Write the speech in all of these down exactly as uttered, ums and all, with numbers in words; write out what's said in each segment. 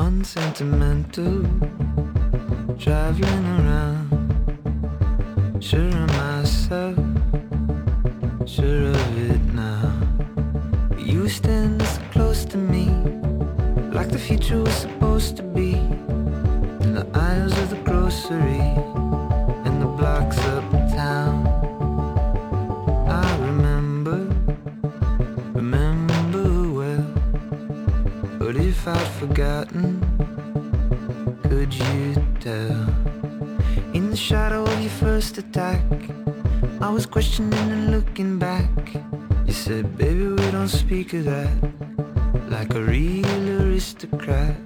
unsentimental, traveling around, sure of myself, sure of it now. You were standing so close to me, like the future was supposed to be, in the aisles of the grocery, in the blocks uptown. I remember, remember well, but if I'd forgotten, could you tell? In the shadow of your first attack, I was questioning and looking back. You said, baby, we don't speak of that, like a real aristocrat.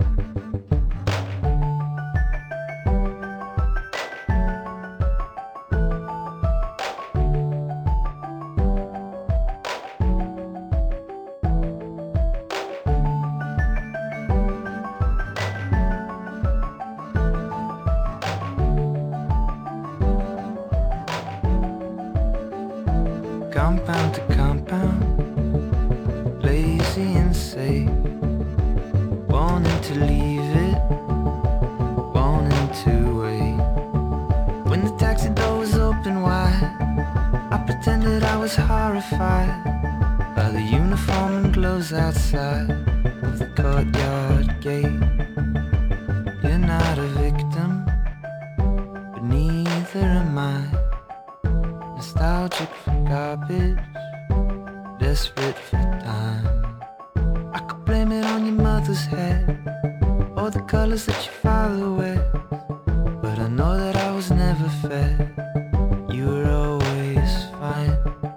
Compound to compound, lazy and safe, wanting to leave it, wanting to wait. When the taxi door was open wide, I pretended I was horrified by the uniform and gloves outside of the courtyard gate. You're not a victim, but neither am I. Nostalgic for garbage, desperate for time. I could blame it on your mother's head, or the colors that your father wears, but I know that I was never fed. You were always fine.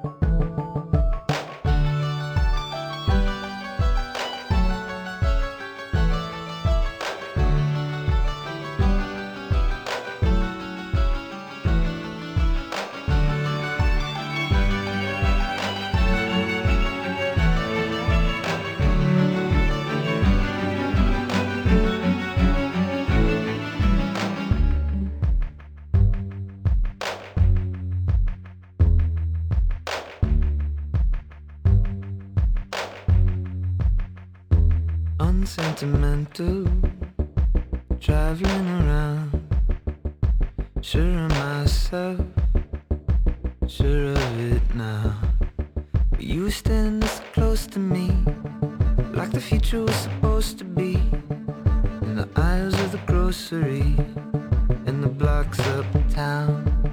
Unsentimental, traveling around, sure of myself, sure of it now. But you were standing so close to me, like the future was supposed to be, in the aisles of the grocery, in the blocks uptown.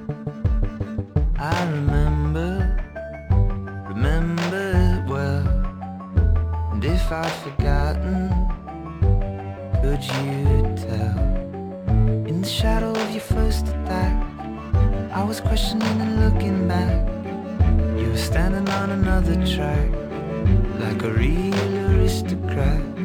I remember, remember it well, and if I'd forgotten, could you tell? In the shadow of your first attack, I was questioning and looking back. You were standing on another track, like a real aristocrat.